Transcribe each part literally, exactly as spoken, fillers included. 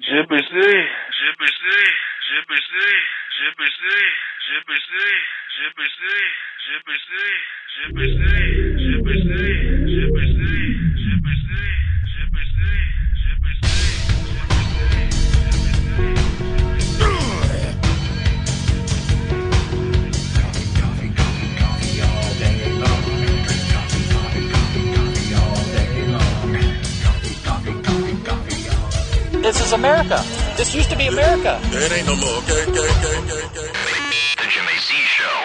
G B C, G B C, G B C, G B C, G B C, G B C, G B C, G B C, G B C, G B C, G B C, G B C, Coffee, coffee, coffee all day long. Coffee, coffee, coffee, coffee all day long. Coffee, coffee, coffee, coffee all. This is America. This used to be America. It ain't no more. Okay, okay, okay, okay, okay. The Jimmy Z Show.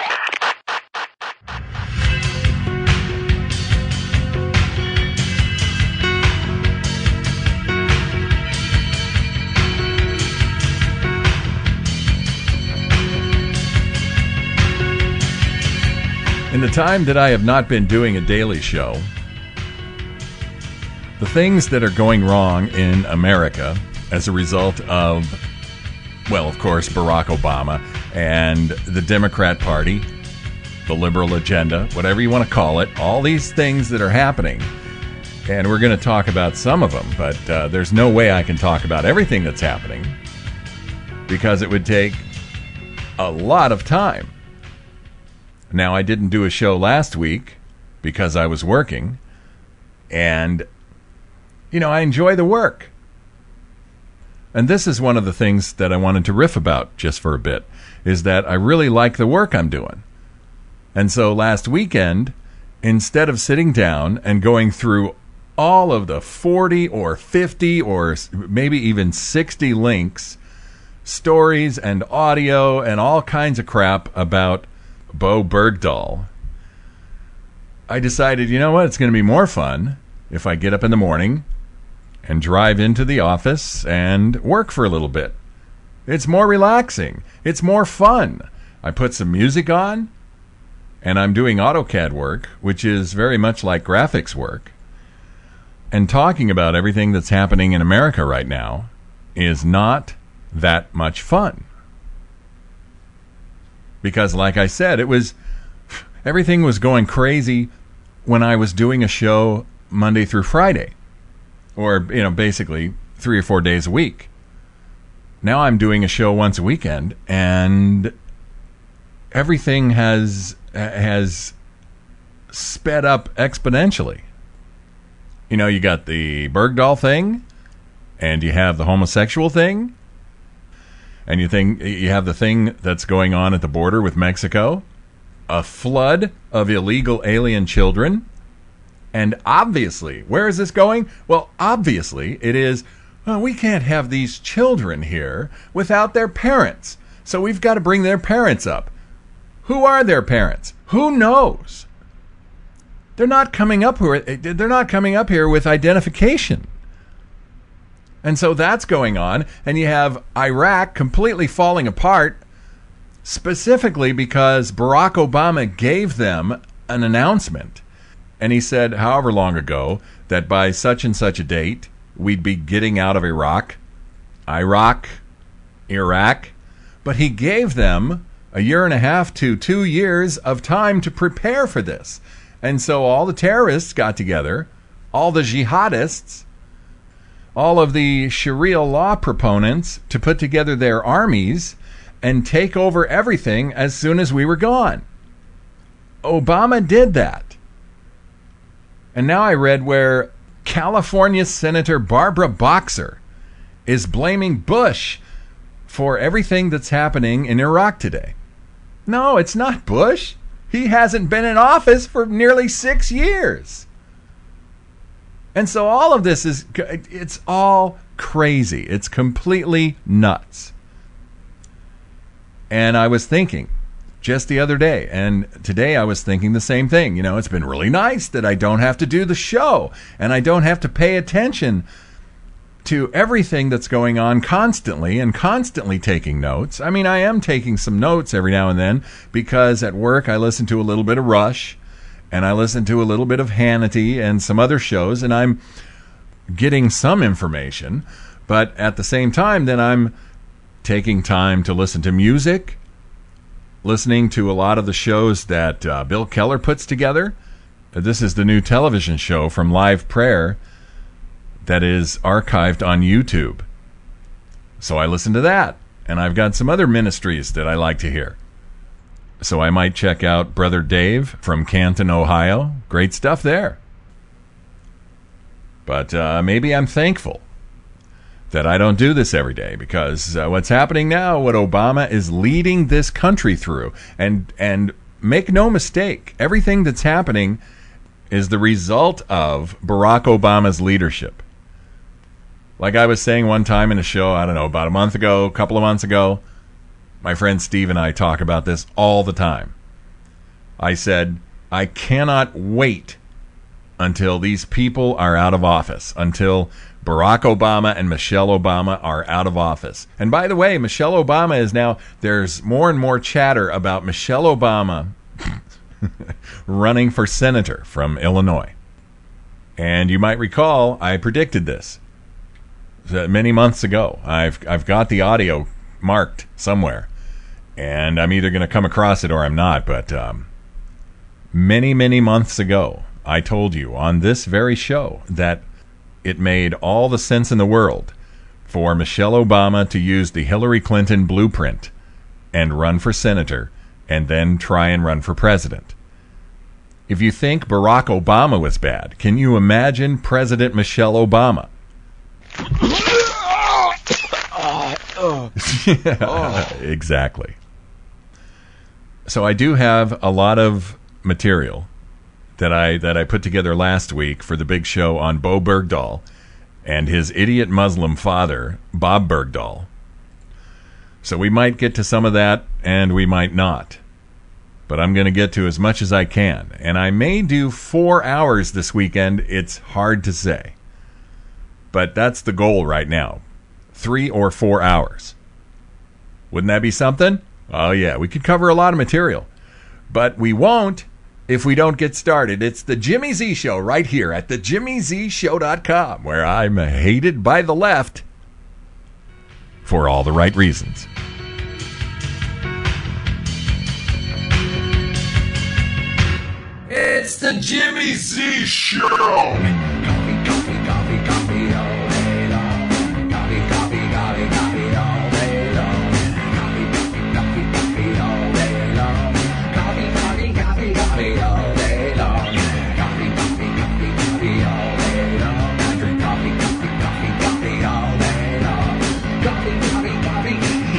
In the time that I have not been doing a daily show, the things that are going wrong in America as a result of, well, of course, Barack Obama and the Democrat Party, the liberal agenda, whatever you want to call it, all these things that are happening. And we're going to talk about some of them, but uh, there's no way I can talk about everything that's happening because it would take a lot of time. Now, I didn't do a show last week because I was working, and, you know, I enjoy the work. And this is one of the things that I wanted to riff about just for a bit, is that I really like the work I'm doing. And so last weekend, instead of sitting down and going through all of the forty or fifty or maybe even sixty links, stories and audio and all kinds of crap about Bo Bergdahl, I decided, you know what, it's going to be more fun if I get up in the morning and drive into the office and work for a little bit. It's more relaxing. It's more fun. I put some music on, and I'm doing AutoCAD work, which is very much like graphics work. And talking about everything that's happening in America right now is not that much fun. Because, like I said, it was everything was going crazy when I was doing a show Monday through Friday, or, you know, basically three or four days a week. Now I'm doing a show once a weekend, and everything has has sped up exponentially. You know, you got the Bergdahl thing, and you have the homosexual thing. And you think you have the thing that's going on at the border with Mexico, a flood of illegal alien children. And obviously, where is this going? Well, obviously, it is, well, we can't have these children here without their parents. So we've got to bring their parents up. Who are their parents? Who knows? They're not coming up here, they're not coming up here with identification. And so that's going on, and you have Iraq completely falling apart, specifically because Barack Obama gave them an announcement. And he said, however long ago, that by such and such a date, we'd be getting out of Iraq, Iraq, Iraq. But he gave them a year and a half to two years of time to prepare for this. And so all the terrorists got together, all the jihadists, all of the Sharia law proponents to put together their armies and take over everything as soon as we were gone. Obama did that. And now I read where California Senator Barbara Boxer is blaming Bush for everything that's happening in Iraq today. No, it's not Bush. He hasn't been in office for nearly six years. And so all of this is, it's all crazy. It's completely nuts. And I was thinking just the other day, and today I was thinking the same thing. You know, it's been really nice that I don't have to do the show, and I don't have to pay attention to everything that's going on constantly and constantly taking notes. I mean, I am taking some notes every now and then because at work I listen to a little bit of Rush, and I listen to a little bit of Hannity and some other shows, and I'm getting some information. But at the same time, then I'm taking time to listen to music, listening to a lot of the shows that uh, Bill Keller puts together. This is the new television show from Live Prayer that is archived on YouTube. So I listen to that. And I've got some other ministries that I like to hear. So I might check out Brother Dave from Canton, Ohio. Great stuff there. But uh, maybe I'm thankful that I don't do this every day, because uh, what's happening now, what Obama is leading this country through, and and make no mistake, everything that's happening is the result of Barack Obama's leadership. Like I was saying one time in a show, I don't know, about a month ago, a couple of months ago, my friend Steve and I talk about this all the time. I said, I cannot wait until these people are out of office, until Barack Obama and Michelle Obama are out of office. And by the way, Michelle Obama is now, there's more and more chatter about Michelle Obama running for senator from Illinois. And you might recall, I predicted this many months ago. I've I've got the audio marked somewhere, and I'm either going to come across it or I'm not. But um, many, many months ago, I told you on this very show that it made all the sense in the world for Michelle Obama to use the Hillary Clinton blueprint and run for senator and then try and run for president. If you think Barack Obama was bad, can you imagine President Michelle Obama? Yeah, exactly. So I do have a lot of material that I that I put together last week for the big show on Bo Bergdahl and his idiot Muslim father, Bob Bergdahl. So we might get to some of that, and we might not. But I'm going to get to as much as I can. And I may do four hours this weekend. It's hard to say. But that's the goal right now. Three or four hours. Wouldn't that be something? Oh, yeah. We could cover a lot of material. But we won't if we don't get started. It's the Jimmy Z Show right here at the jimmy z show dot com, where I'm hated by the left for all the right reasons. It's the Jimmy Z Show. Coffee, coffee, coffee, coffee all day long. Coffee, coffee, coffee, coffee all day long. Coffee, coffee, coffee, coffee all day long. Coffee, coffee, coffee, coffee all day long. Coffee, coffee, coffee, coffee all day long. I drink coffee, coffee, coffee, coffee all day long. Coffee, coffee, coffee,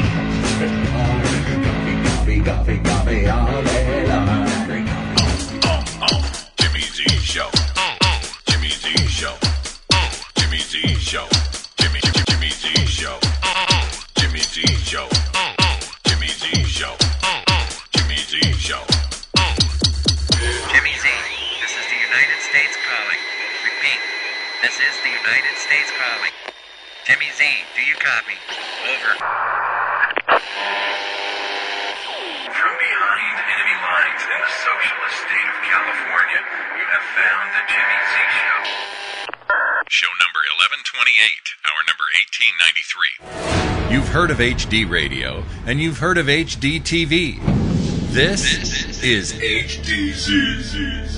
coffee, coffee, coffee, coffee all day long. I drink Jimmy Z Show. Jimmy Z Show. Jimmy Z Show. Jimmy Jimmy Z Show. Jimmy Z Show. Jimmy Z Show. Jimmy Z Show. Jimmy Z, this is the United States calling. Repeat, this is the United States calling. Jimmy Z, do you copy? Over. From behind enemy lines in the socialist state of California, you have found the Jimmy Z Show. Show number eleven twenty-eight, hour number eighteen ninety-three. You've heard of H D radio, and you've heard of H D T V. This is H D Z.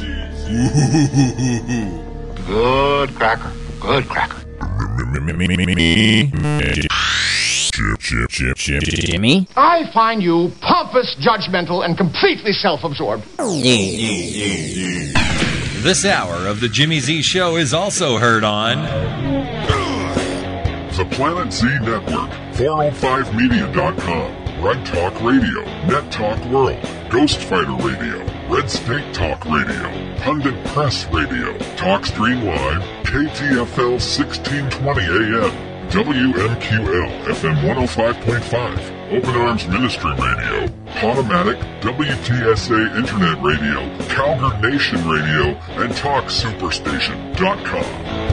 Good cracker. Good cracker. Jimmy? I find you pompous, judgmental, and completely self-absorbed. This hour of the Jimmy Z Show is also heard on The Planet Z Network, four oh five media dot com, Red Talk Radio, Net Talk World, Ghost Fighter Radio, Red Snake Talk Radio, Pundit Press Radio, TalkStream Live, K T F L sixteen twenty A M, W M Q L F M one oh five point five, Open Arms Ministry Radio, Potomatic, W T S A Internet Radio, Calgary Nation Radio, and Talk Superstation dot com.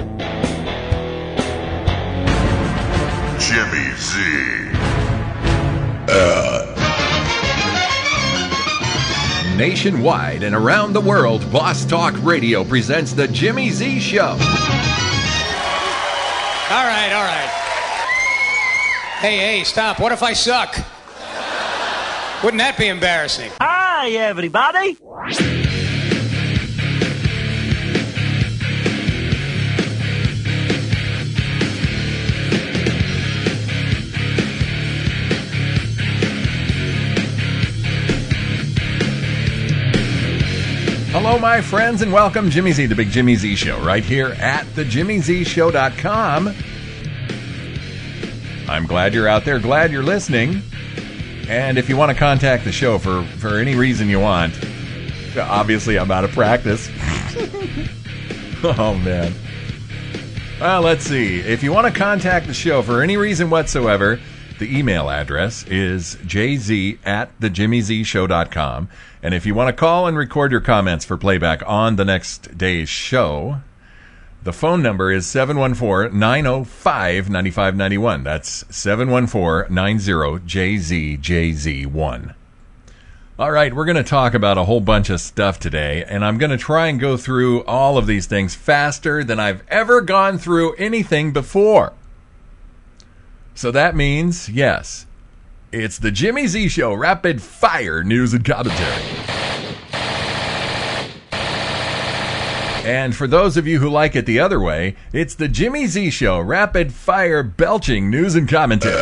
Jimmy Z. Nationwide and around the world. Boss Talk Radio presents the Jimmy Z Show. All right, all right. Hey, hey, stop. What if I suck? Wouldn't that be embarrassing? Hi, everybody. Hello, my friends, and welcome. Jimmy Z, the Big Jimmy Z Show, right here at the jimmy z show dot com. I'm glad you're out there, glad you're listening. And if you want to contact the show for, for any reason you want, obviously I'm out of practice. Oh, man. Well, let's see. If you want to contact the show for any reason whatsoever, the email address is jz at the jimmy z show dot com. And if you want to call and record your comments for playback on the next day's show, the phone number is seven one four, nine oh five, nine five nine one. That's seven one four, nine oh, J Z J Z one. All right, we're going to talk about a whole bunch of stuff today, and I'm going to try and go through all of these things faster than I've ever gone through anything before. So that means, yes, it's the Jimmy Z Show, rapid fire news and commentary. And for those of you who like it the other way, it's the Jimmy Z Show, rapid fire belching news and commentary.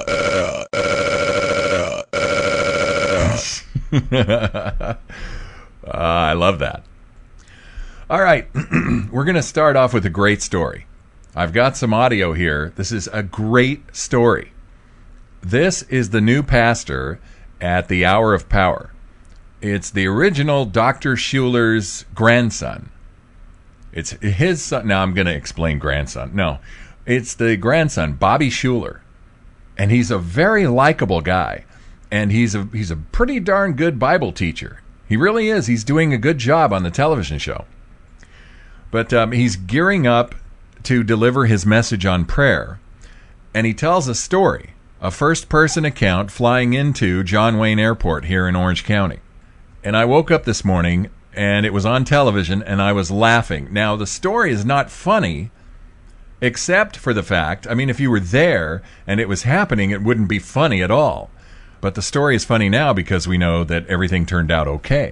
uh, I love that. All right, we're going to start off with a great story. I've got some audio here. This is a great story. This is the new pastor at the Hour of Power. It's the original Doctor Schuler's grandson. It's his son. Now I'm going to explain grandson. No, it's the grandson, Bobby Schuler. And he's a very likable guy. And he's a he's a pretty darn good Bible teacher. He really is. He's doing a good job on the television show. But um, he's gearing up to deliver his message on prayer. And he tells a story, a first-person account flying into John Wayne Airport here in Orange County. And I woke up this morning, and it was on television, and I was laughing. Now, the story is not funny, except for the fact, I mean, if you were there and it was happening, it wouldn't be funny at all. But the story is funny now because we know that everything turned out okay.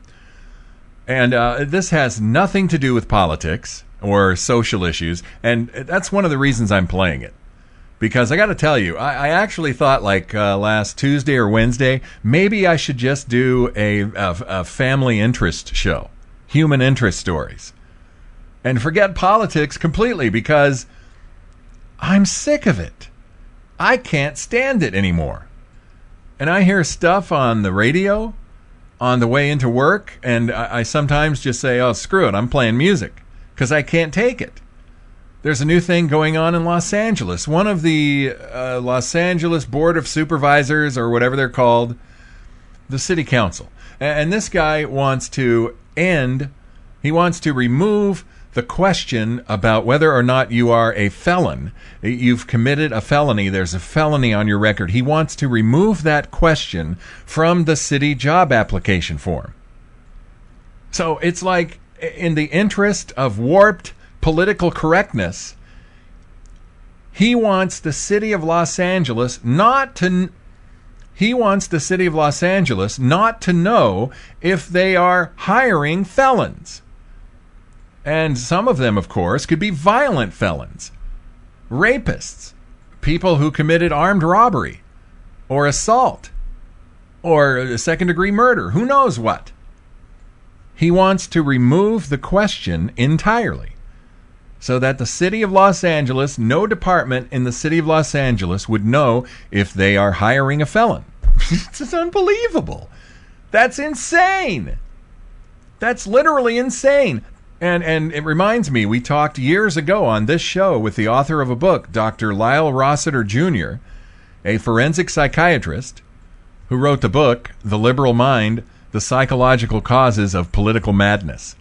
And uh, this has nothing to do with politics or social issues, and that's one of the reasons I'm playing it. Because I got to tell you, I, I actually thought like uh, last Tuesday or Wednesday, maybe I should just do a, a, a family interest show, human interest stories, and forget politics completely because I'm sick of it. I can't stand it anymore. And I hear stuff on the radio on the way into work, and I, I sometimes just say, oh, screw it, I'm playing music, because I can't take it. There's a new thing going on in Los Angeles. One of the uh, Los Angeles Board of Supervisors, or whatever they're called, the city council. And, and this guy wants to end, he wants to remove the question about whether or not you are a felon. You've committed a felony. There's a felony on your record. He wants to remove that question from the city job application form. So it's like, in the interest of warped political correctness, he wants the city of Los Angeles not to he wants the city of Los Angeles not to know if they are hiring felons. And some of them, of course, could be violent felons, rapists, people who committed armed robbery or assault or second-degree murder, who knows what. He wants to remove the question entirely so that the city of Los Angeles, no department in the city of Los Angeles would know if they are hiring a felon. It's unbelievable. That's insane. That's literally insane. And and it reminds me, we talked years ago on this show with the author of a book, Doctor Lyle Rossiter Junior, a forensic psychiatrist who wrote the book, The Liberal Mind, The Psychological Causes of Political Madness.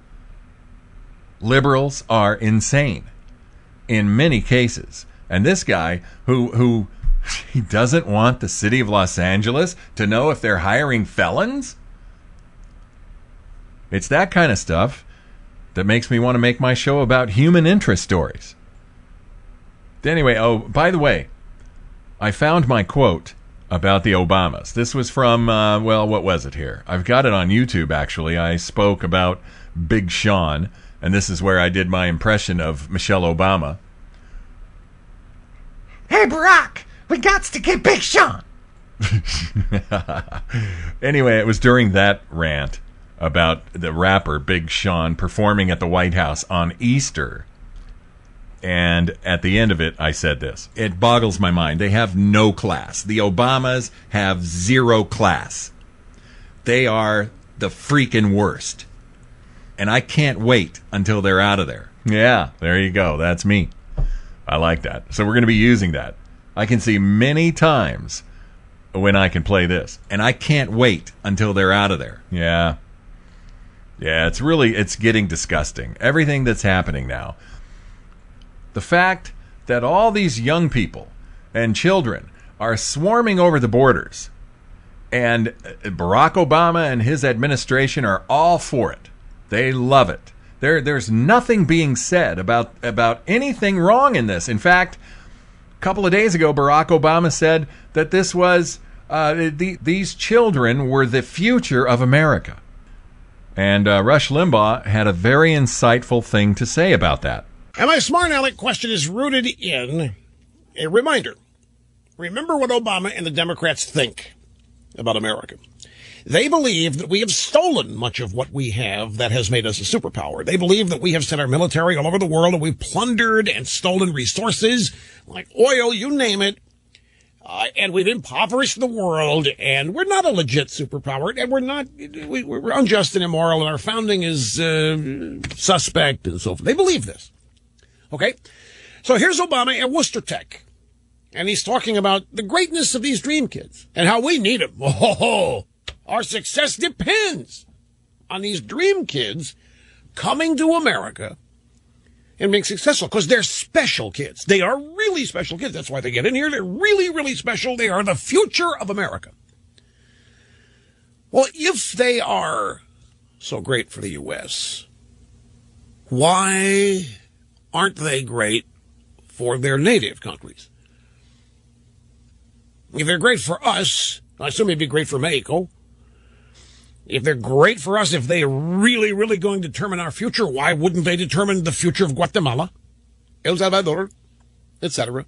Liberals are insane in many cases. And this guy, who who he doesn't want the city of Los Angeles to know if they're hiring felons? It's that kind of stuff that makes me want to make my show about human interest stories. Anyway, oh, by the way, I found my quote about the Obamas. This was from, uh, well, what was it here? I've got it on YouTube, actually. I spoke about Big Sean, and this is where I did my impression of Michelle Obama. Hey, Barack, we got to get Big Sean. Anyway, it was during that rant about the rapper Big Sean performing at the White House on Easter. And at the end of it, I said this. It boggles my mind. They have no class. The Obamas have zero class. They are the freaking worst. And I can't wait until they're out of there. Yeah, there you go. That's me. I like that. So we're going to be using that. I can see many times when I can play this. And I can't wait until they're out of there. Yeah. Yeah, it's really, it's getting disgusting. Everything that's happening now. The fact that all these young people and children are swarming over the borders. And Barack Obama and his administration are all for it. They love it. There, there's nothing being said about, about anything wrong in this. In fact, a couple of days ago, Barack Obama said that this was uh, the, these children were the future of America. And uh, Rush Limbaugh had a very insightful thing to say about that. And my smart aleck question is rooted in a reminder. Remember what Obama and the Democrats think about America. They believe that we have stolen much of what we have that has made us a superpower. They believe that we have sent our military all over the world and we've plundered and stolen resources like oil, you name it. Uh, and we've impoverished the world, and we're not a legit superpower, and we're not, we, we're unjust and immoral, and our founding is uh, suspect and so forth. They believe this. Okay? So here's Obama at Worcester Tech. And he's talking about the greatness of these dream kids and how we need them. Oh, our success depends on these dream kids coming to America and being successful because they're special kids. They are really special kids. That's why they get in here. They're really, really special. They are the future of America. Well, if they are so great for the U S, why aren't they great for their native countries? If they're great for us, I assume it'd be great for Mexico. If they're great for us, if they're really, really going to determine our future, why wouldn't they determine the future of Guatemala, El Salvador, et cetera?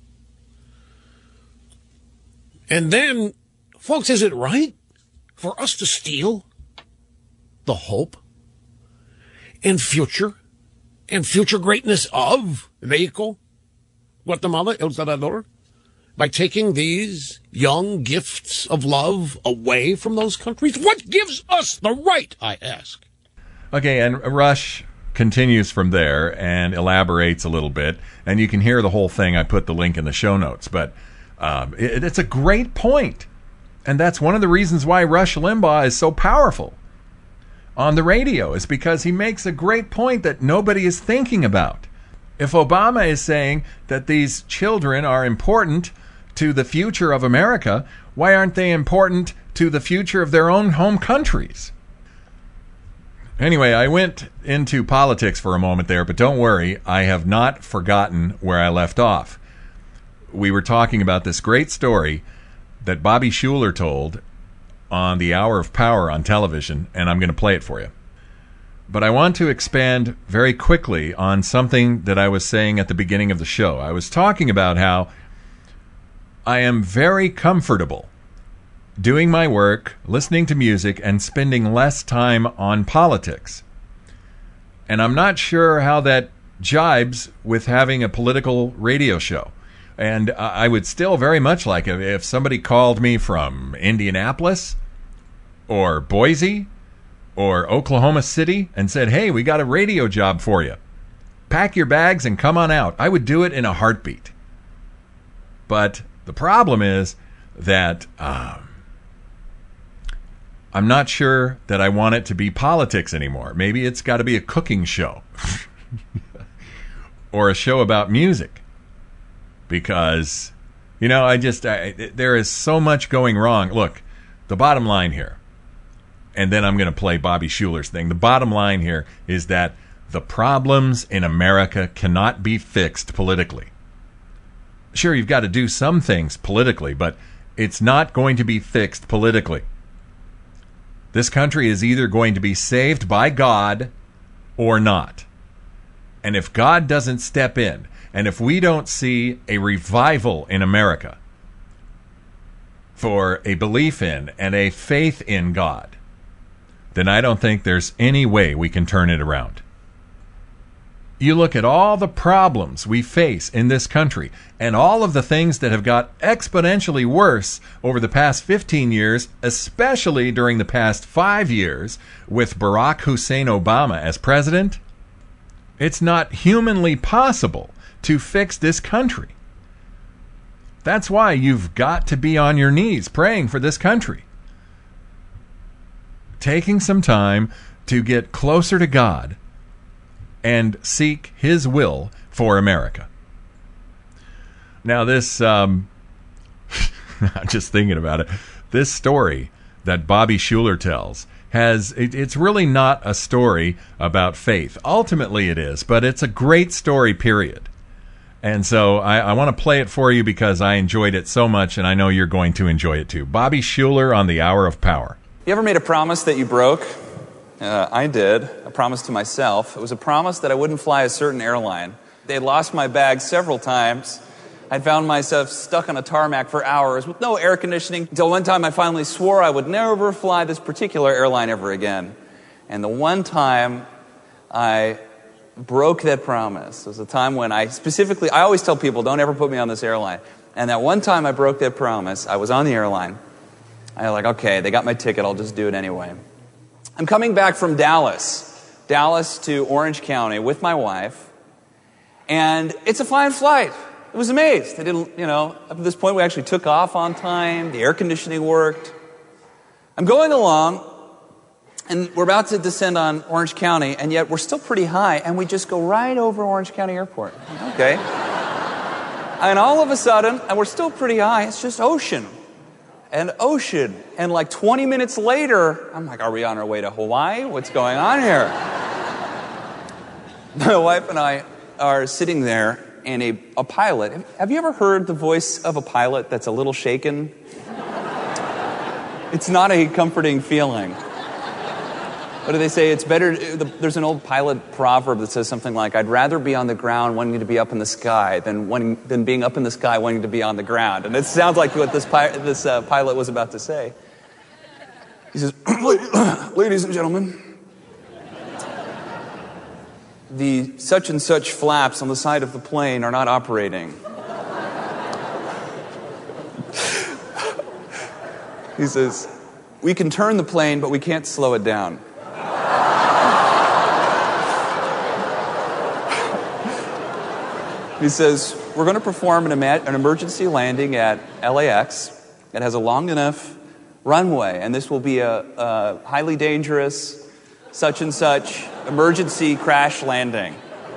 And then, folks, is it right for us to steal the hope and future and future greatness of Mexico, Guatemala, El Salvador, by taking these young gifts of love away from those countries? What gives us the right, I ask? Okay, and Rush continues from there and elaborates a little bit, and you can hear the whole thing. I put the link in the show notes, but um, it, it's a great point, and that's one of the reasons why Rush Limbaugh is so powerful on the radio, is because he makes a great point that nobody is thinking about. If Obama is saying that these children are important to the future of America, why aren't they important to the future of their own home countries? Anyway, I went into politics for a moment there, but don't worry, I have not forgotten where I left off. We were talking about this great story that Bobby Schuller told on the Hour of Power on television, and I'm going to play it for you. But I want to expand very quickly on something that I was saying at the beginning of the show. I was talking about how I am very comfortable doing my work, listening to music, and spending less time on politics. And I'm not sure how that jibes with having a political radio show. And I would still very much like it if somebody called me from Indianapolis or Boise or Oklahoma City and said, hey, we got a radio job for you. Pack your bags and come on out. I would do it in a heartbeat. But the problem is that um, I'm not sure that I want it to be politics anymore. Maybe it's got to be a cooking show or a show about music. Because, you know, I just, I, there is so much going wrong. Look, the bottom line here, and then I'm going to play Bobby Schuller's thing. The bottom line here is that the problems in America cannot be fixed politically. Sure, you've got to do some things politically, but it's not going to be fixed politically. This country is either going to be saved by God or not. And if God doesn't step in, and if we don't see a revival in America for a belief in and a faith in God, then I don't think there's any way we can turn it around. You look at all the problems we face in this country and all of the things that have got exponentially worse over the past fifteen years, especially during the past five years with Barack Hussein Obama as president. It's not humanly possible to fix this country. That's why you've got to be on your knees praying for this country. Taking some time to get closer to God and seek His will for America. Now this, um, I'm just thinking about it, this story that Bobby Schuller tells has, it, it's really not a story about faith. Ultimately it is, but it's a great story, period. And so I, I want to play it for you because I enjoyed it so much, and I know you're going to enjoy it too. Bobby Schuller on the Hour of Power. You ever made a promise that you broke? Uh, I did. A promise to myself. It was a promise that I wouldn't fly a certain airline. They had lost my bag several times. I'd found myself stuck on a tarmac for hours with no air conditioning until one time I finally swore I would never fly this particular airline ever again. And the one time I broke that promise was a time when I specifically, I always tell people, don't ever put me on this airline. And that one time I broke that promise, I was on the airline. I was like, okay, they got my ticket, I'll just do it anyway. I'm coming back from Dallas, Dallas to Orange County with my wife, and it's a fine flight. I was amazed. They didn't, you know, up to this point we actually took off on time, the air conditioning worked. I'm going along, and we're about to descend on Orange County, and yet we're still pretty high, and we just go right over Orange County Airport. Okay. And all of a sudden, and we're still pretty high, it's just ocean. And ocean. And like twenty minutes later, I'm like, are we on our way to Hawaii? What's going on here? My wife and I are sitting there, and a, a pilot, have you ever heard the voice of a pilot that's a little shaken? It's not a comforting feeling. What do they say? It's better, there's an old pilot proverb that says something like, I'd rather be on the ground wanting to be up in the sky than wanting, than being up in the sky wanting to be on the ground. And it sounds like what this, pi- this uh, pilot was about to say. He says, ladies and gentlemen, the such and such flaps on the side of the plane are not operating. He says, we can turn the plane, but we can't slow it down. He says, we're going to perform an, ima- an emergency landing at L A X that has a long enough runway, and this will be a, a highly dangerous, such and such, emergency crash landing.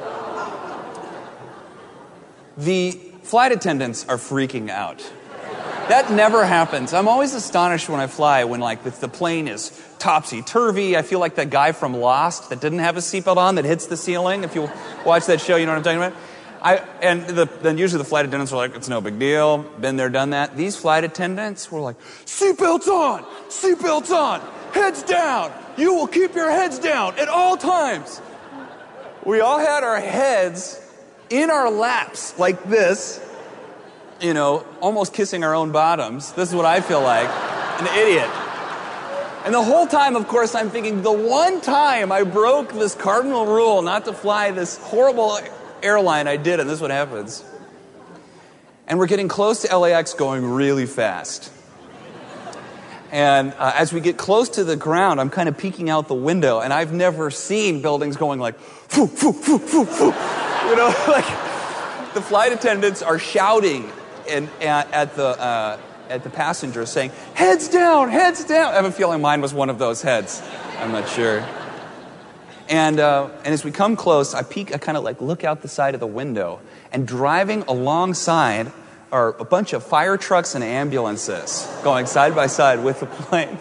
The flight attendants are freaking out. That never happens. I'm always astonished when I fly, when like the, the plane is topsy-turvy. I feel like that guy from Lost that didn't have a seatbelt on that hits the ceiling. If you watch that show, you know what I'm talking about? I, and the, then usually the flight attendants are like, it's no big deal, been there, done that. These flight attendants were like, seatbelts on, seatbelts on, heads down. You will keep your heads down at all times. We all had our heads in our laps like this, you know, almost kissing our own bottoms. This is what I feel like, an idiot. And the whole time, of course, I'm thinking, the one time I broke this cardinal rule not to fly this horrible airline, I did, and this is what happens. And we're getting close to L A X going really fast. And uh, as we get close to the ground, I'm kind of peeking out the window, and I've never seen buildings going like, foo, foo, foo, foo, foo. You know, like the flight attendants are shouting and, at, at the uh, at the passengers saying, heads down, heads down. I have a feeling mine was one of those heads. I'm not sure. And uh, and as we come close, I peek, I kind of like look out the side of the window, and driving alongside are a bunch of fire trucks and ambulances going side by side with the plane.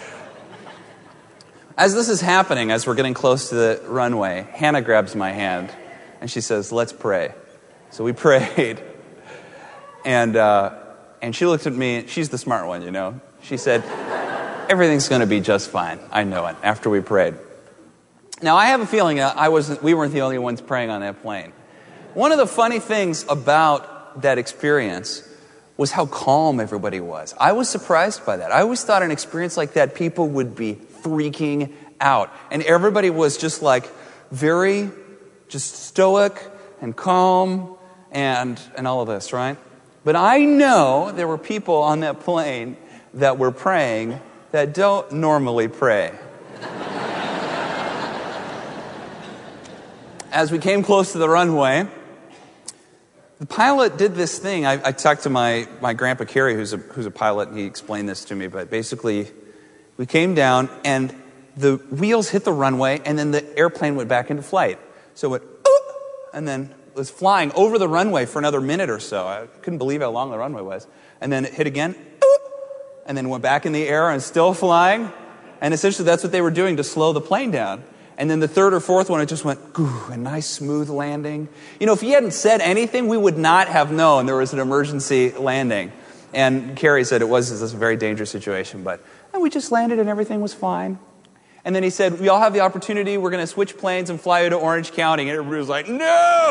As this is happening, as we're getting close to the runway, Hannah grabs my hand, and she says, let's pray. So we prayed, and uh, and she looked at me, she's the smart one, you know. She said, everything's going to be just fine. I know it, after we prayed. Now, I have a feeling I wasn't, we weren't the only ones praying on that plane. One of the funny things about that experience was how calm everybody was. I was surprised by that. I always thought an experience like that, people would be freaking out. And everybody was just like very just stoic and calm and and all of this, right? But I know there were people on that plane that were praying that don't normally pray. As we came close to the runway, the pilot did this thing. I, I talked to my, my grandpa Kerry, who's a, who's a pilot, and he explained this to me. But basically, we came down, and the wheels hit the runway, and then the airplane went back into flight. So it went, oh, and then was flying over the runway for another minute or so. I couldn't believe how long the runway was. And then it hit again, oh, and then went back in the air and still flying. And essentially, that's what they were doing to slow the plane down. And then the third or fourth one, it just went, ooh, a nice smooth landing. You know, if he hadn't said anything, we would not have known there was an emergency landing. And Kerry said it was, it was a very dangerous situation, but and we just landed and everything was fine. And then he said, we all have the opportunity, we're going to switch planes and fly you to Orange County. And everybody was like, no!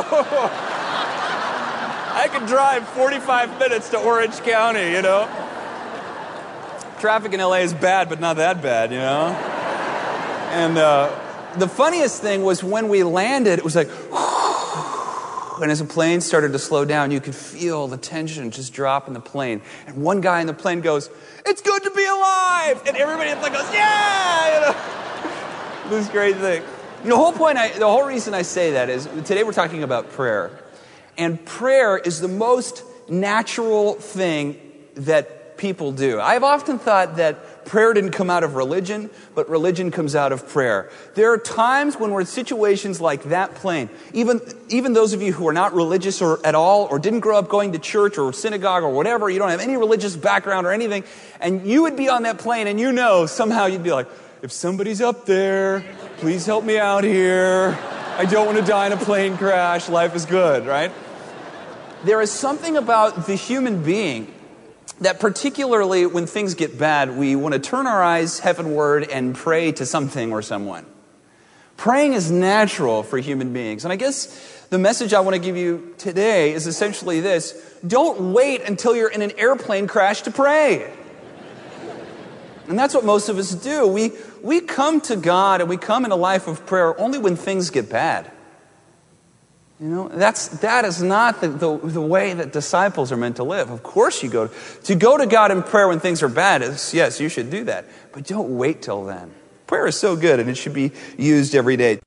I could drive forty-five minutes to Orange County, you know? Traffic in L A is bad, but not that bad, you know? And, uh... the funniest thing was when we landed, it was like, and as the plane started to slow down, you could feel the tension just drop in the plane. And one guy in the plane goes, it's good to be alive! And everybody in the plane goes, yeah! You know? This great thing. You know, the whole point, I, the whole reason I say that is, today we're talking about prayer. And prayer is the most natural thing that people do. I've often thought that prayer didn't come out of religion, but religion comes out of prayer. There are times when we're in situations like that plane. Even, even those of you who are not religious or at all, or didn't grow up going to church or synagogue or whatever, you don't have any religious background or anything, and you would be on that plane and you know somehow you'd be like, if somebody's up there, please help me out here. I don't want to die in a plane crash. Life is good, right? There is something about the human being that particularly when things get bad, we want to turn our eyes heavenward and pray to something or someone. Praying is natural for human beings. And I guess the message I want to give you today is essentially this. Don't wait until you're in an airplane crash to pray. And that's what most of us do. We, we come to God and we come in a life of prayer only when things get bad. You know, that's, that is not the, the, the way that disciples are meant to live. Of course you go, to go to God in prayer when things are bad is, yes, you should do that. But don't wait till then. Prayer is so good and it should be used every day.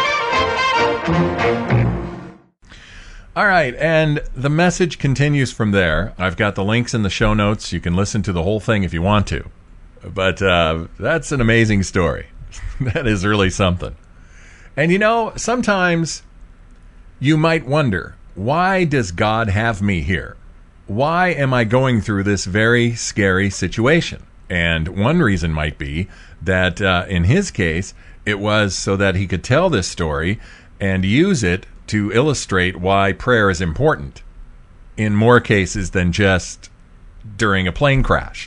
All right, and the message continues from there. I've got the links in the show notes. You can listen to the whole thing if you want to. But uh, that's an amazing story. That is really something. And you know, sometimes you might wonder, why does God have me here? Why am I going through this very scary situation? And one reason might be that uh, in his case, it was so that he could tell this story and use it to illustrate why prayer is important in more cases than just during a plane crash.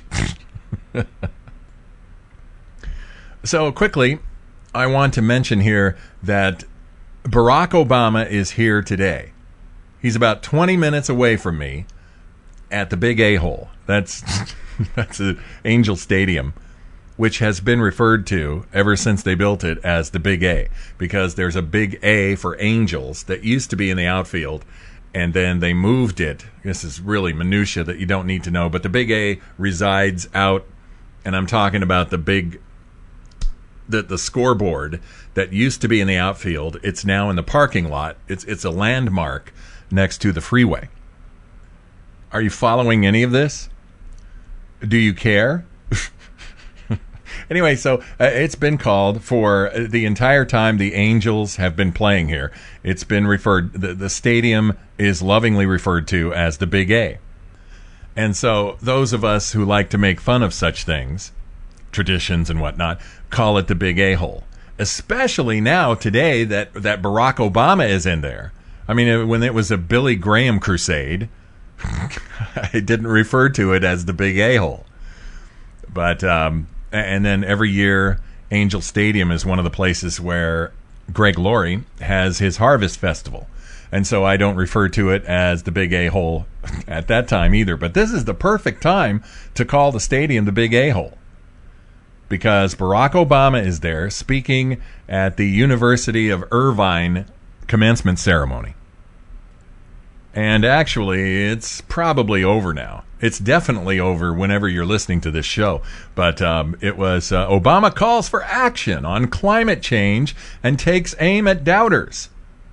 So quickly, I want to mention here that Barack Obama is here today. He's about twenty minutes away from me at the Big A-hole. That's that's a Angel Stadium, which has been referred to ever since they built it as the Big A, because there's a Big A for Angels that used to be in the outfield, and then they moved it. This is really minutia that you don't need to know, but the Big A resides out, and I'm talking about the big The, the scoreboard that used to be in the outfield. It's now in the parking lot. It's it's a landmark next to the freeway. Are you following any of this? Do you care? Anyway, so uh, it's been called for uh, the entire time the Angels have been playing here. It's been referred, the, the stadium is lovingly referred to as the Big A. And so those of us who like to make fun of such things, traditions and whatnot, call it the Big A-hole. Especially now, today, that, that Barack Obama is in there. I mean, when it was a Billy Graham crusade, I didn't refer to it as the Big A-hole. But, um, and then every year, Angel Stadium is one of the places where Greg Laurie has his Harvest Festival. And so I don't refer to it as the Big A-hole at that time either. But this is the perfect time to call the stadium the Big A-hole, because Barack Obama is there speaking at the University of Irvine commencement ceremony. And actually, it's probably over now. It's definitely over whenever you're listening to this show. But um, it was uh, Obama calls for action on climate change and takes aim at doubters.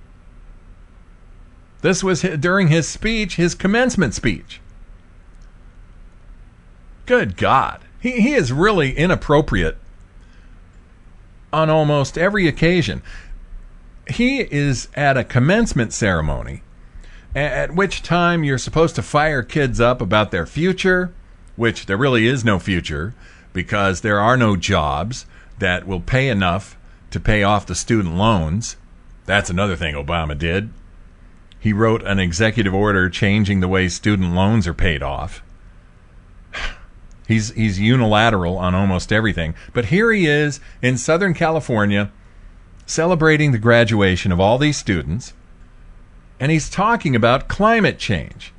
This was hi- during his speech, his commencement speech. Good God. He, he is really inappropriate on almost every occasion. He is at a commencement ceremony, at which time you're supposed to fire kids up about their future, which there really is no future because there are no jobs that will pay enough to pay off the student loans. That's another thing Obama did. He wrote an executive order changing the way student loans are paid off. He's he's unilateral on almost everything. But here he is in Southern California celebrating the graduation of all these students, and he's talking about climate change.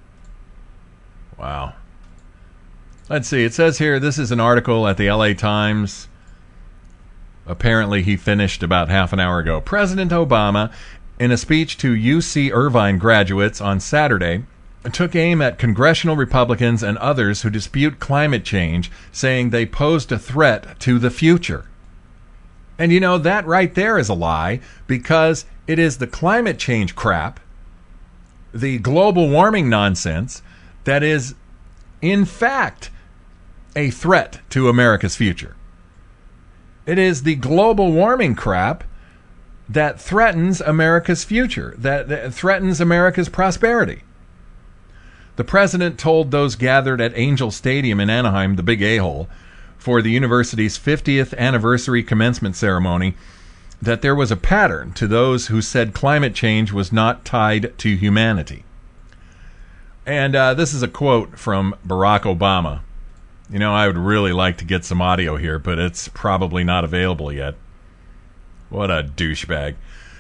Wow. Let's see. It says here, this is an article at the L A Times. Apparently he finished about half an hour ago. President Obama, in a speech to U C Irvine graduates on Saturday, took aim at congressional Republicans and others who dispute climate change, saying they posed a threat to the future. And you know, that right there is a lie, because it is the climate change crap, the global warming nonsense, that is, in fact, a threat to America's future. It is the global warming crap that threatens America's future, that, that threatens America's prosperity. The president told those gathered at Angel Stadium in Anaheim, the big a-hole, for the university's fiftieth anniversary commencement ceremony, that there was a pattern to those who said climate change was not tied to humanity. And uh, this is a quote from Barack Obama. You know, I would really like to get some audio here, but it's probably not available yet. What a douchebag.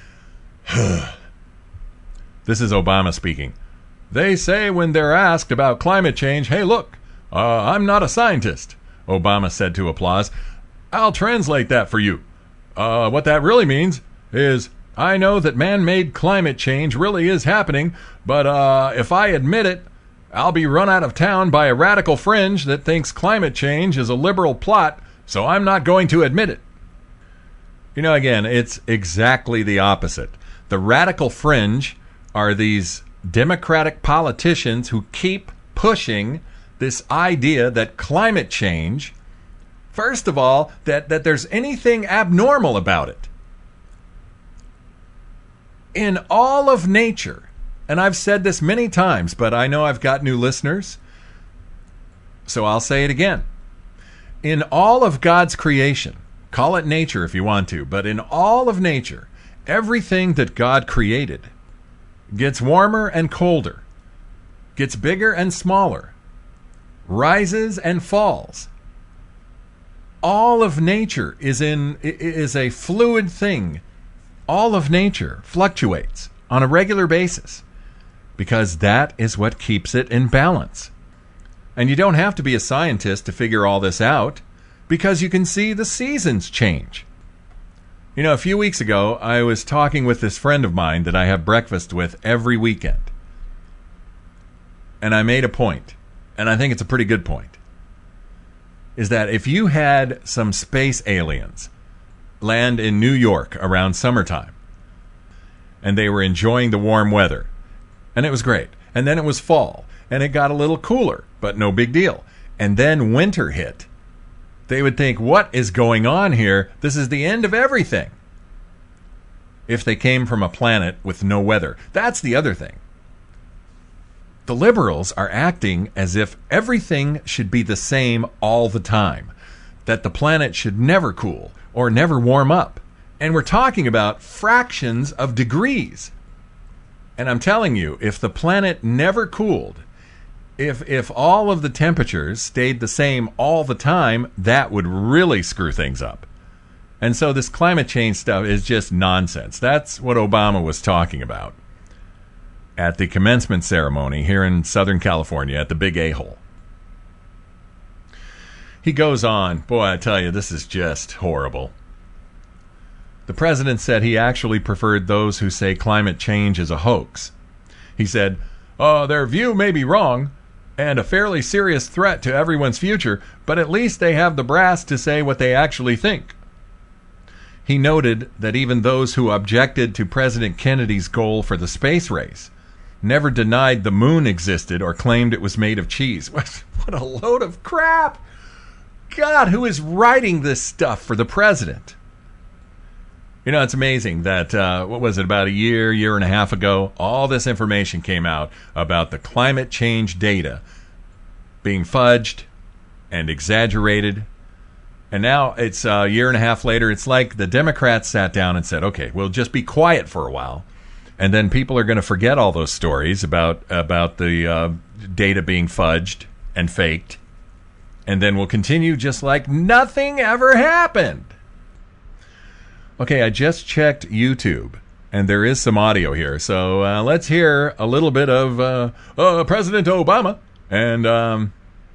This is Obama speaking. They say when they're asked about climate change, hey, look, uh, I'm not a scientist, Obama said to applause. I'll translate that for you. Uh, what that really means is, I know that man-made climate change really is happening, but uh, if I admit it, I'll be run out of town by a radical fringe that thinks climate change is a liberal plot, so I'm not going to admit it. You know, again, it's exactly the opposite. The radical fringe are these Democratic politicians who keep pushing this idea that climate change, first of all, that, that there's anything abnormal about it. In all of nature, and I've said this many times, but I know I've got new listeners, so I'll say it again. In all of God's creation, call it nature if you want to, but in all of nature, everything that God created gets warmer and colder, gets bigger and smaller, rises and falls. All of nature is in is a fluid thing. All of nature fluctuates on a regular basis because that is what keeps it in balance. And you don't have to be a scientist to figure all this out, because you can see the seasons change. You know, a few weeks ago, I was talking with this friend of mine that I have breakfast with every weekend. And I made a point, and I think it's a pretty good point, is that if you had some space aliens land in New York around summertime, and they were enjoying the warm weather, and it was great, and then it was fall, and it got a little cooler, but no big deal, and then winter hit, they would think, what is going on here? This is the end of everything. If they came from a planet with no weather. That's the other thing. The liberals are acting as if everything should be the same all the time, that the planet should never cool or never warm up. And we're talking about fractions of degrees. And I'm telling you, if the planet never cooled, If if all of the temperatures stayed the same all the time, that would really screw things up. And so this climate change stuff is just nonsense. That's what Obama was talking about at the commencement ceremony here in Southern California at the Big A-hole. He goes on. Boy, I tell you, this is just horrible. The president said he actually preferred those who say climate change is a hoax. He said, oh, their view may be wrong and a fairly serious threat to everyone's future, but at least they have the brass to say what they actually think. He noted that even those who objected to President Kennedy's goal for the space race never denied the moon existed or claimed it was made of cheese. What a load of crap! God, who is writing this stuff for the president? You know, it's amazing that, uh, what was it, about a year, year and a half ago, all this information came out about the climate change data being fudged and exaggerated. And now it's a year and a half later, it's like the Democrats sat down and said, okay, we'll just be quiet for a while. And then people are going to forget all those stories about, about the uh, data being fudged and faked. And then we'll continue just like nothing ever happened. Okay, I just checked YouTube, and there is some audio here. So uh, let's hear a little bit of uh, uh, President Obama and um,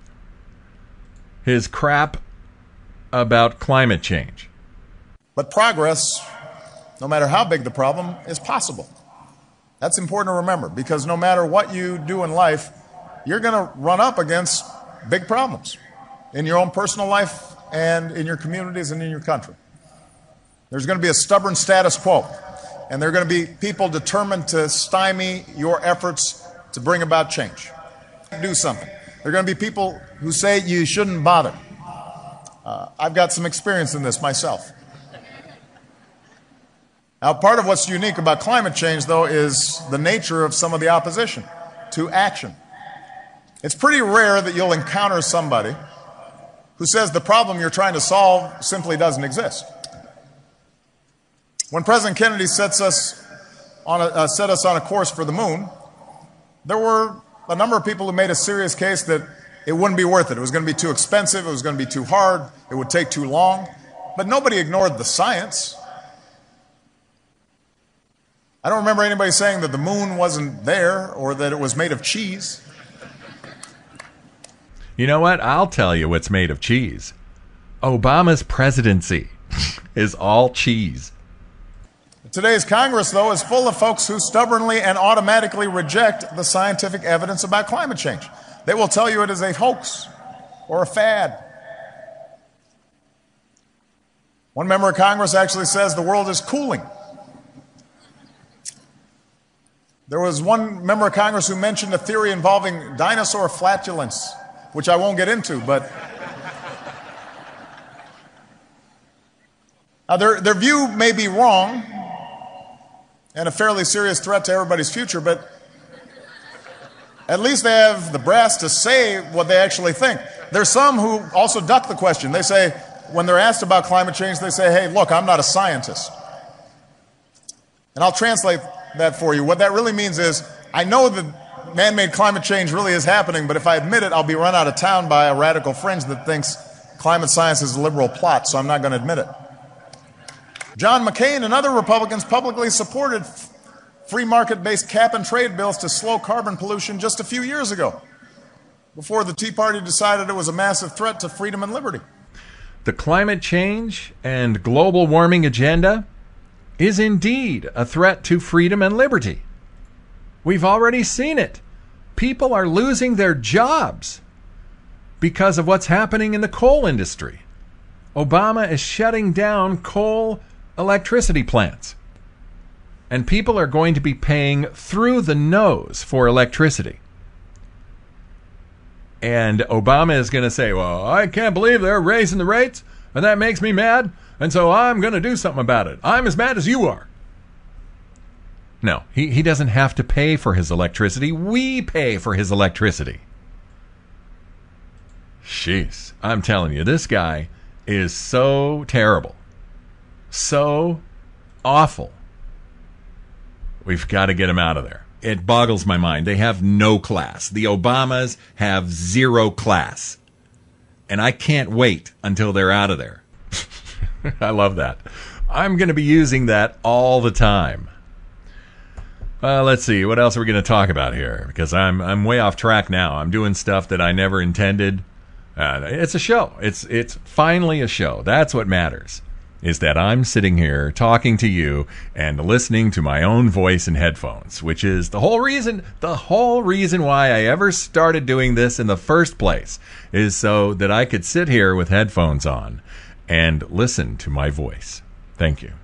his crap about climate change. But progress, no matter how big the problem, is possible. That's important to remember, because no matter what you do in life, you're going to run up against big problems in your own personal life and in your communities and in your country. There's going to be a stubborn status quo, and there are going to be people determined to stymie your efforts to bring about change. Do something. There are going to be people who say you shouldn't bother. Uh, I've got some experience in this myself. Now, part of what's unique about climate change, though, is the nature of some of the opposition to action. It's pretty rare that you'll encounter somebody who says the problem you're trying to solve simply doesn't exist. When President Kennedy sets us on a, uh, set us on a course for the moon, there were a number of people who made a serious case that it wouldn't be worth it. It was going to be too expensive. It was going to be too hard. It would take too long. But nobody ignored the science. I don't remember anybody saying that the moon wasn't there or that it was made of cheese. You know what? I'll tell you what's made of cheese. Obama's presidency is all cheese. Today's Congress, though, is full of folks who stubbornly and automatically reject the scientific evidence about climate change. They will tell you it is a hoax or a fad. One member of Congress actually says the world is cooling. There was one member of Congress who mentioned a theory involving dinosaur flatulence, which I won't get into, but now their, their view may be wrong and a fairly serious threat to everybody's future, but at least they have the brass to say what they actually think. There's some who also duck the question. They say, when they're asked about climate change, they say, hey, look, I'm not a scientist. And I'll translate that for you. What that really means is, I know that man-made climate change really is happening, but if I admit it, I'll be run out of town by a radical fringe that thinks climate science is a liberal plot, so I'm not going to admit it. John McCain and other Republicans publicly supported free market-based cap-and-trade bills to slow carbon pollution just a few years ago, before the Tea Party decided it was a massive threat to freedom and liberty. The climate change and global warming agenda is indeed a threat to freedom and liberty. We've already seen it. People are losing their jobs because of what's happening in the coal industry. Obama is shutting down coal electricity plants. And people are going to be paying through the nose for electricity. And Obama is going to say, well, I can't believe they're raising the rates, and that makes me mad, and so I'm going to do something about it. I'm as mad as you are. No, he, he doesn't have to pay for his electricity. We pay for his electricity. Jeez, I'm telling you, this guy is so terrible. So awful. We've got to get him out of there. It boggles my mind. They have no class. The Obamas have zero class. And I can't wait until they're out of there. I love that. I'm going to be using that all the time. Uh, let's see. What else are we going to talk about here? Because I'm I'm way off track now. I'm doing stuff that I never intended. Uh, it's a show. It's it's finally a show. That's what matters, is that I'm sitting here talking to you and listening to my own voice in headphones, which is the whole reason, the whole reason why I ever started doing this in the first place, is so that I could sit here with headphones on and listen to my voice. Thank you.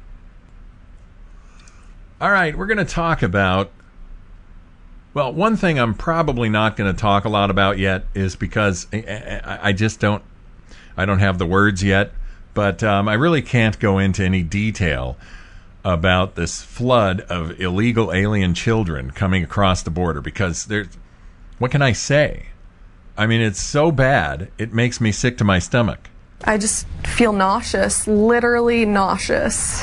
All right, we're going to talk about, well, one thing I'm probably not going to talk a lot about yet is because I, I just don't, I don't have the words yet. But um, I really can't go into any detail about this flood of illegal alien children coming across the border because there's, what can I say? I mean, it's so bad, it makes me sick to my stomach. I just feel nauseous, literally nauseous.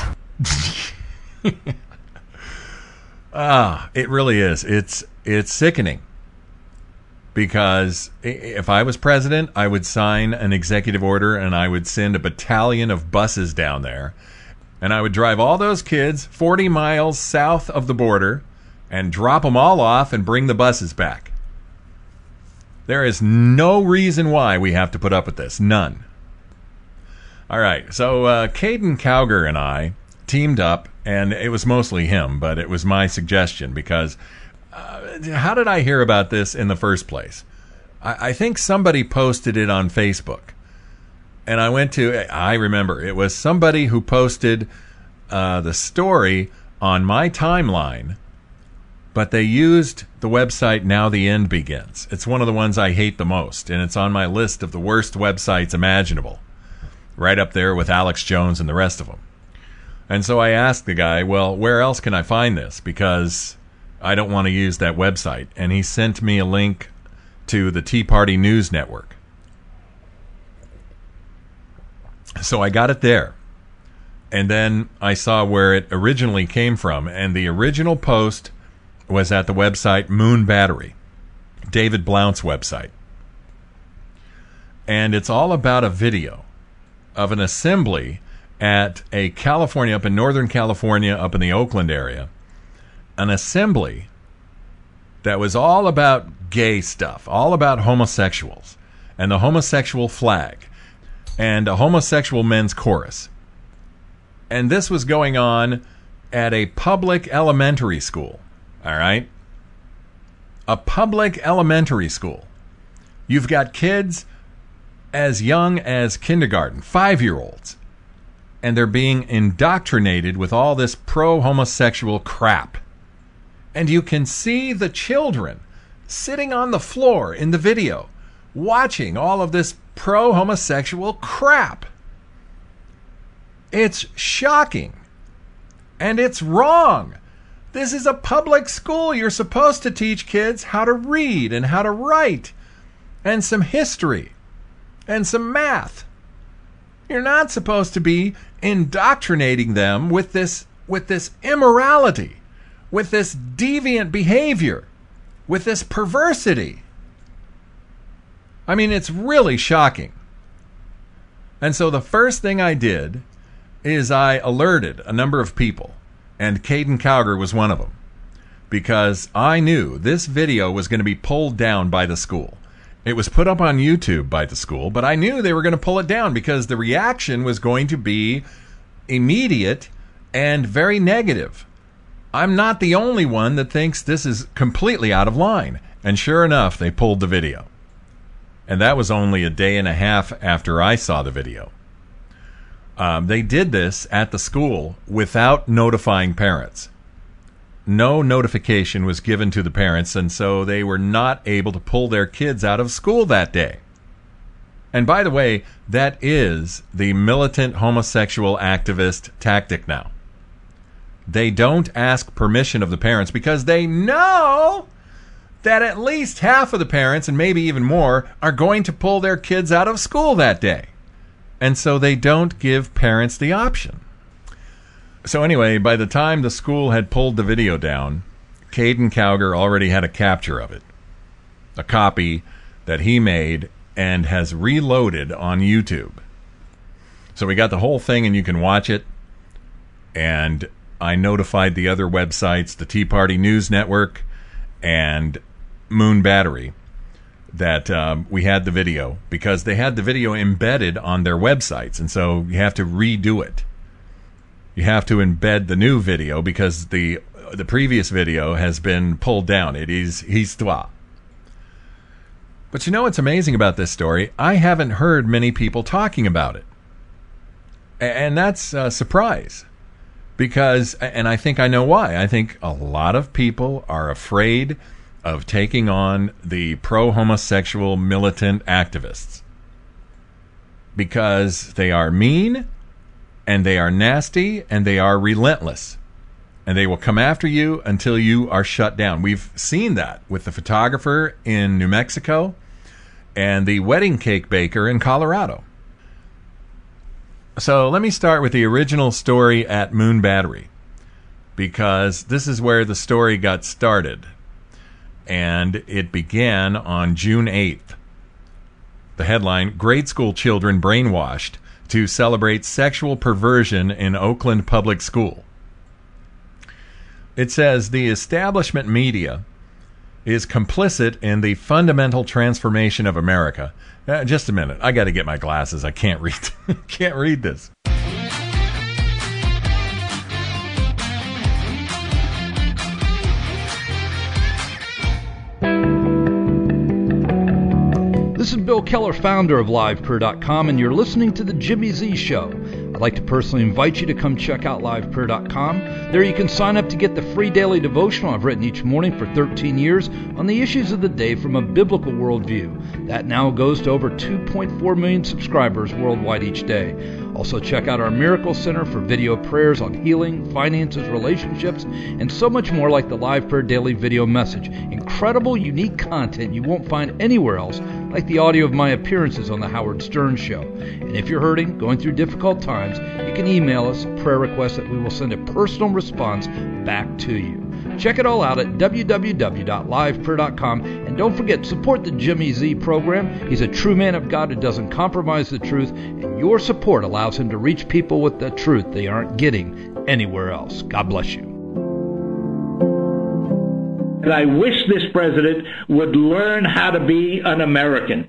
Ah, it really is. It's it's sickening. Because if I was president, I would sign an executive order and I would send a battalion of buses down there. And I would drive all those kids forty miles south of the border and drop them all off and bring the buses back. There is no reason why we have to put up with this. None. All right, so uh, Caden Cowger and I teamed up, and it was mostly him, but it was my suggestion because... Uh, how did I hear about this in the first place? I, I think somebody posted it on Facebook. And I went to, I remember, it was somebody who posted uh, the story on my timeline, but they used the website Now the End Begins. It's one of the ones I hate the most, and it's on my list of the worst websites imaginable, right up there with Alex Jones and the rest of them. And so I asked the guy, well, where else can I find this? Because I don't want to use that website. And he sent me a link to the Tea Party News Network. So I got it there. And then I saw where it originally came from. And the original post was at the website Moon Battery, David Blount's website. And it's all about a video of an assembly at a California, up in Northern California, up in the Oakland area. An assembly that was all about gay stuff, all about homosexuals, and the homosexual flag, and a homosexual men's chorus. And this was going on at a public elementary school, all right? A public elementary school. You've got kids as young as kindergarten, five-year-olds, and they're being indoctrinated with all this pro-homosexual crap. And you can see the children sitting on the floor in the video, watching all of this pro-homosexual crap. It's shocking. And it's wrong. This is a public school. You're supposed to teach kids how to read and how to write, and some history, and some math. You're not supposed to be indoctrinating them with this, with this immorality, with this deviant behavior, with this perversity. I mean, it's really shocking. And so the first thing I did is I alerted a number of people, and Caden Cowger was one of them, because I knew this video was going to be pulled down by the school. It was put up on YouTube by the school, but I knew they were going to pull it down because the reaction was going to be immediate and very negative. I'm not the only one that thinks this is completely out of line. And sure enough, they pulled the video. And that was only a day and a half after I saw the video. Um, they did this at the school without notifying parents. No notification was given to the parents, and so they were not able to pull their kids out of school that day. And by the way, that is the militant homosexual activist tactic now. They don't ask permission of the parents because they know that at least half of the parents, and maybe even more, are going to pull their kids out of school that day. And so they don't give parents the option. So anyway, by the time the school had pulled the video down, Caden Cowger already had a capture of it, a copy that he made and has reloaded on YouTube. So we got the whole thing and you can watch it. And I notified the other websites, the Tea Party News Network and Moon Battery, that um, we had the video, because they had the video embedded on their websites, and so you have to redo it. You have to embed the new video because the the previous video has been pulled down. It is histoire. But you know what's amazing about this story? I haven't heard many people talking about it. And that's a surprise. Because, and I think I know why. I think a lot of people are afraid of taking on the pro-homosexual militant activists. Because they are mean, and they are nasty, and they are relentless. And they will come after you until you are shut down. We've seen that with the photographer in New Mexico and the wedding cake baker in Colorado. So let me start with the original story at Moon Battery, because this is where the story got started. And it began on June eighth. The headline, Grade School Children Brainwashed to Celebrate Sexual Perversion in Oakland Public School. It says the establishment media is complicit in the fundamental transformation of America. Uh, just a minute. I got to get my glasses. I can't read. can't read this. This is Bill Keller, founder of Live Prayer dot com, and you're listening to The Jimmy Z Show. I'd like to personally invite you to come check out Live Prayer dot com. There you can sign up to get the free daily devotional I've written each morning for thirteen years on the issues of the day from a biblical worldview. That now goes to over two point four million subscribers worldwide each day. Also check out our Miracle Center for video prayers on healing, finances, relationships, and so much more, like the Live Prayer Daily video message. Incredible, unique content you won't find anywhere else, like the audio of my appearances on The Howard Stern Show. And if you're hurting, going through difficult times, you can email us a prayer request that we will send a personal response back to you. Check it all out at w w w dot live prayer dot com, and don't forget, support the Jimmy Z program. He's a true man of God who doesn't compromise the truth, and your support allows him to reach people with the truth they aren't getting anywhere else. God bless you. And I wish this president would learn how to be an American.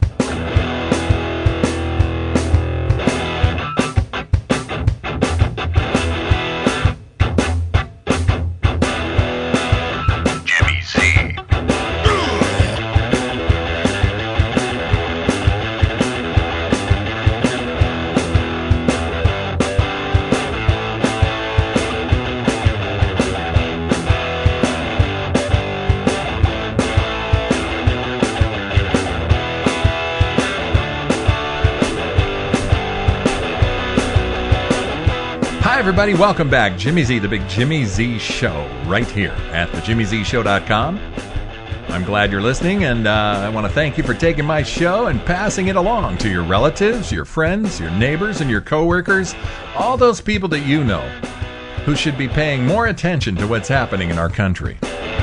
Everybody, welcome back. Jimmy Z, the Big Jimmy Z Show, right here at the jimmy z show dot com. I'm glad you're listening, and uh, I want to thank you for taking my show and passing it along to your relatives, your friends, your neighbors, and your coworkers, all those people that you know who should be paying more attention to what's happening in our country.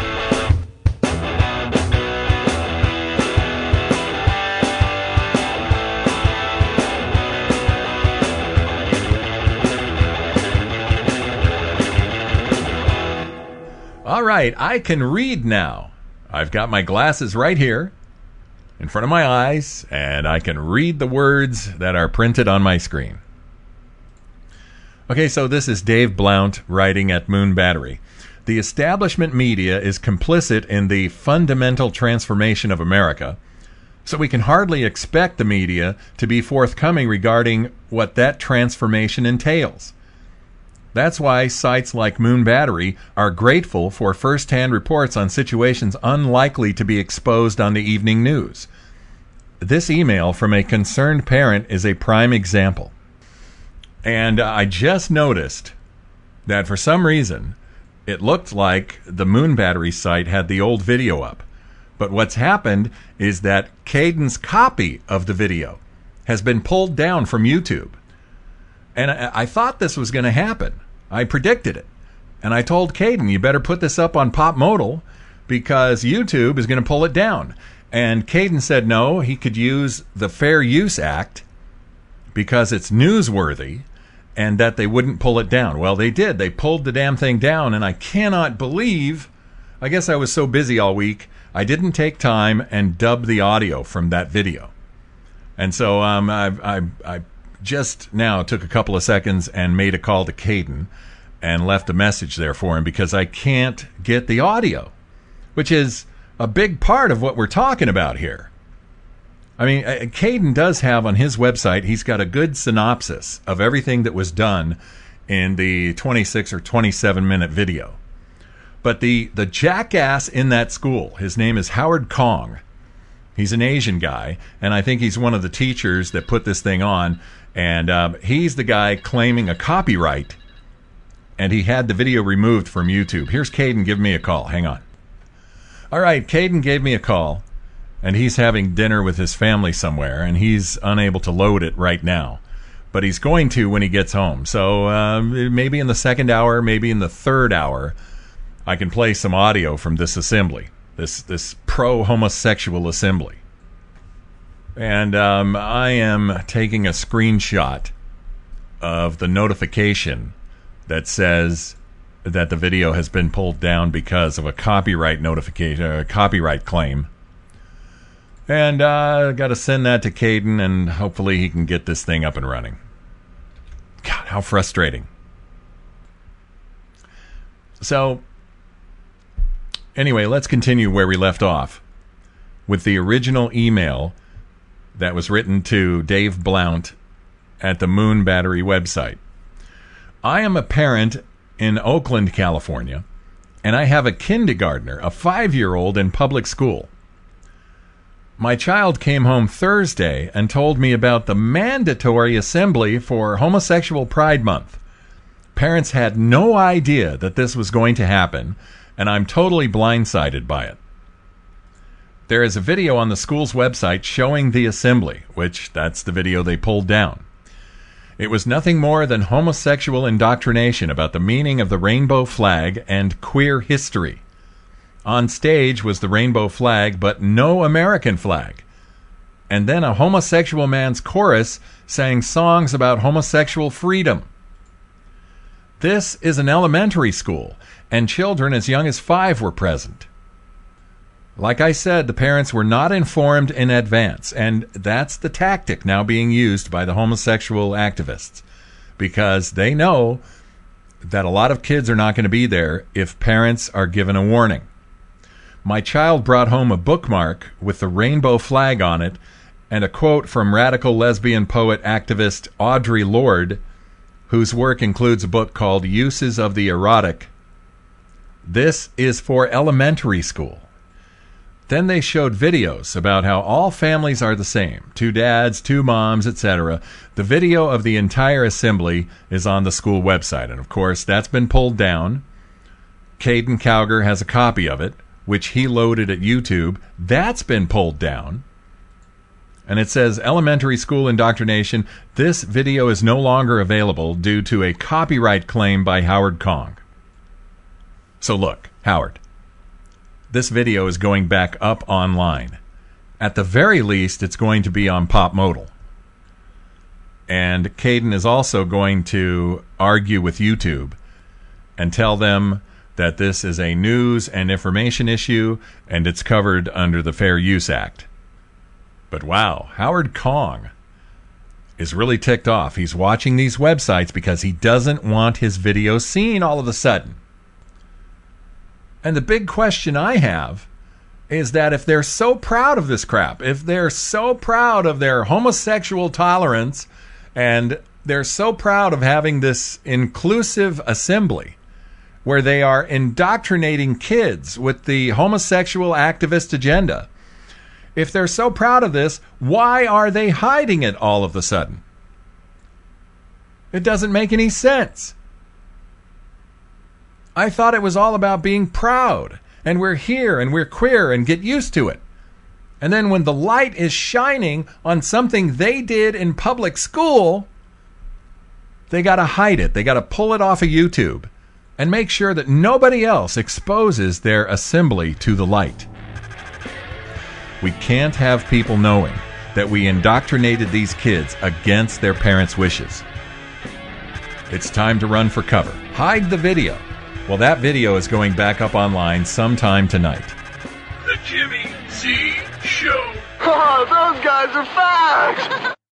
All right, I can read now. I've got my glasses right here in front of my eyes, and I can read the words that are printed on my screen. Okay, so this is Dave Blount writing at Moon Battery. The establishment media is complicit in the fundamental transformation of America, so we can hardly expect the media to be forthcoming regarding what that transformation entails. That's why sites like Moon Battery are grateful for first-hand reports on situations unlikely to be exposed on the evening news. This email from a concerned parent is a prime example. And I just noticed that for some reason, it looked like the Moon Battery site had the old video up. But what's happened is that Caden's copy of the video has been pulled down from YouTube. And I, I thought this was going to happen. I predicted it. And I told Caden, you better put this up on Pop Modal because YouTube is going to pull it down. And Caden said no, he could use the Fair Use Act because it's newsworthy and that they wouldn't pull it down. Well, they did. They pulled the damn thing down, and I cannot believe, I guess I was so busy all week, I didn't take time and dub the audio from that video. And so um, I, I, I just now took a couple of seconds and made a call to Caden and left a message there for him because I can't get the audio, which is a big part of what we're talking about here. I mean, Caden does have on his website, he's got a good synopsis of everything that was done in the twenty-six or twenty-seven minute video. But the, the jackass in that school, his name is Howard Kong. He's an Asian guy, and I think he's one of the teachers that put this thing on. And um, he's the guy claiming a copyright, and he had the video removed from YouTube. Here's Caden giving me a call. Hang on. All right, Caden gave me a call, and he's having dinner with his family somewhere, and he's unable to load it right now. But he's going to when he gets home. So uh, maybe in the second hour, maybe in the third hour, I can play some audio from this assembly, this this pro-homosexual assembly. And um, I am taking a screenshot of the notification that says that the video has been pulled down because of a copyright notification, a copyright claim. And I uh, got to send that to Caden, and hopefully he can get this thing up and running. God, how frustrating. So, anyway, let's continue where we left off with the original email that was written to Dave Blount at the Moon Battery website. I am a parent in Oakland, California, and I have a kindergartner, a five-year-old in public school. My child came home Thursday and told me about the mandatory assembly for Homosexual Pride Month. Parents had no idea that this was going to happen, and I'm totally blindsided by it. There is a video on the school's website showing the assembly, which that's the video they pulled down. It was nothing more than homosexual indoctrination about the meaning of the rainbow flag and queer history. On stage was the rainbow flag, but no American flag. And then a homosexual man's chorus sang songs about homosexual freedom. This is an elementary school, and children as young as five were present. Like I said, the parents were not informed in advance, and that's the tactic now being used by the homosexual activists, because they know that a lot of kids are not going to be there if parents are given a warning. My child brought home a bookmark with the rainbow flag on it and a quote from radical lesbian poet activist Audre Lorde, whose work includes a book called Uses of the Erotic. This is for elementary school. Then they showed videos about how all families are the same, two dads, two moms, et cetera. The video of the entire assembly is on the school website, and of course that's been pulled down. Caden Cowger has a copy of it, which he loaded at YouTube. That's been pulled down. And it says elementary school indoctrination. This video is no longer available due to a copyright claim by Howard Kong. So look, Howard, this video is going back up online. At the very least, it's going to be on Pop Modal. And Caden is also going to argue with YouTube and tell them that this is a news and information issue and it's covered under the Fair Use Act. But wow, Howard Kong is really ticked off. He's watching these websites because he doesn't want his video seen all of a sudden. And the big question I have is that if they're so proud of this crap, if they're so proud of their homosexual tolerance, and they're so proud of having this inclusive assembly where they are indoctrinating kids with the homosexual activist agenda, if they're so proud of this, why are they hiding it all of a sudden? It doesn't make any sense. I thought it was all about being proud, and we're here, and we're queer, and get used to it. And then when the light is shining on something they did in public school, they got to hide it. They got to pull it off of YouTube and make sure that nobody else exposes their assembly to the light. We can't have people knowing that we indoctrinated these kids against their parents' wishes. It's time to run for cover. Hide the video. Well, that video is going back up online sometime tonight. The Jimmy Oh, those guys are facts.